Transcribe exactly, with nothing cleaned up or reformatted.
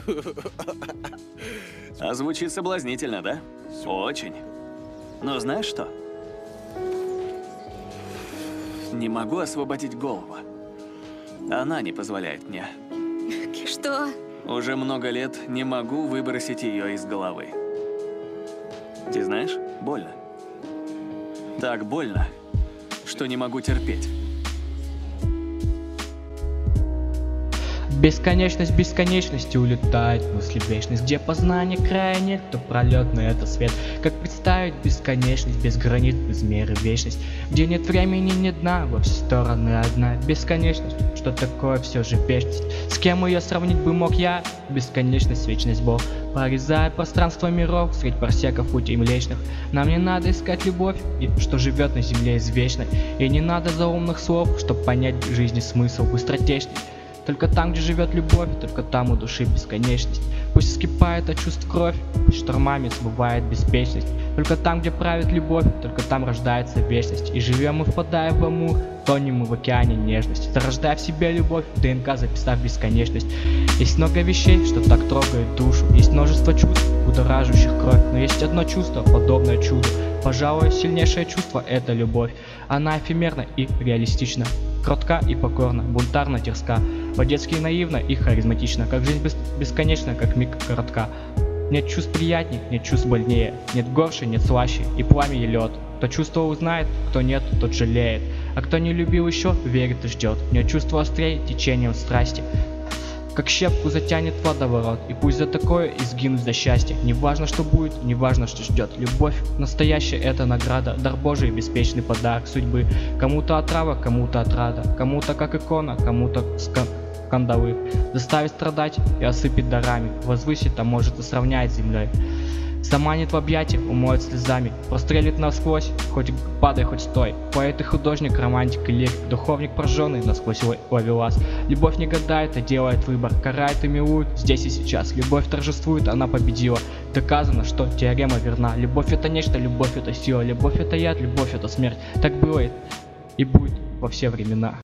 А звучит соблазнительно, да? Очень. Но знаешь что? Не могу освободить голову. Она не позволяет мне. Что? Уже много лет не могу выбросить ее из головы. Ты знаешь, больно. Так больно, что не могу терпеть. Бесконечность бесконечности улетает мысли вечность. Где познания края нет, то пролетный это свет. Как представить бесконечность без границ, без меры вечность? Где нет времени, нет дна, во все стороны одна бесконечность. Что такое все же вечность? С кем ее сравнить бы мог я? Бесконечность, вечность Бог. Прорезая пространство миров средь парсеков путей млечных. Нам не надо искать любовь, что живет на земле извечной. И не надо заумных слов, чтоб понять в жизни смысл быстротечный. Только там, где живет любовь, только там у души бесконечность. Пусть вскипает от чувств кровь, пусть штормами смывает беспечность. Только там, где правит любовь, только там рождается вечность. И живем мы, впадая в амур, тонем мы в океане нежности. Зарождая в себе любовь, в ДНК записав бесконечность. Есть много вещей, что так трогает душу. Есть множество чувств, будоражащих кровь. Но есть одно чувство, подобное чуду. Пожалуй, сильнейшее чувство — это любовь. Она эфемерна и реалистична, кротка и покорна, бунтарна, дерзка, по-детски наивна и харизматична, как жизнь бес бесконечна, как миг коротка. Нет чувств приятней, нет чувств больнее, нет горше, нет слаще, и пламя и лед. Кто чувство узнает, кто нет, тот жалеет, а кто не любил еще, верит и ждет. Нет чувства острее течением страсти, как щепку затянет водоворот, и пусть за такое и сгинуть за счастье. Не важно, что будет, не важно, что ждет. Любовь настоящая — это награда, дар Божий, беспечный подарок судьбы. Кому-то отрава, кому-то отрада, кому-то как икона, кому-то скандалы. Заставит страдать и осыпет дарами, возвысит, а может и сравняет с землей. Заманит в объятия, умоет слезами, прострелит насквозь, хоть падай, хоть стой. Поэт и художник, романтик и лирик, духовник прожженный насквозь ловелас. Любовь не гадает, а делает выбор, карает и милует здесь и сейчас. Любовь торжествует, она победила. Доказано, что теорема верна. Любовь — это нечто, любовь — это сила, любовь — это яд, любовь — это смерть. Так было и будет во все времена.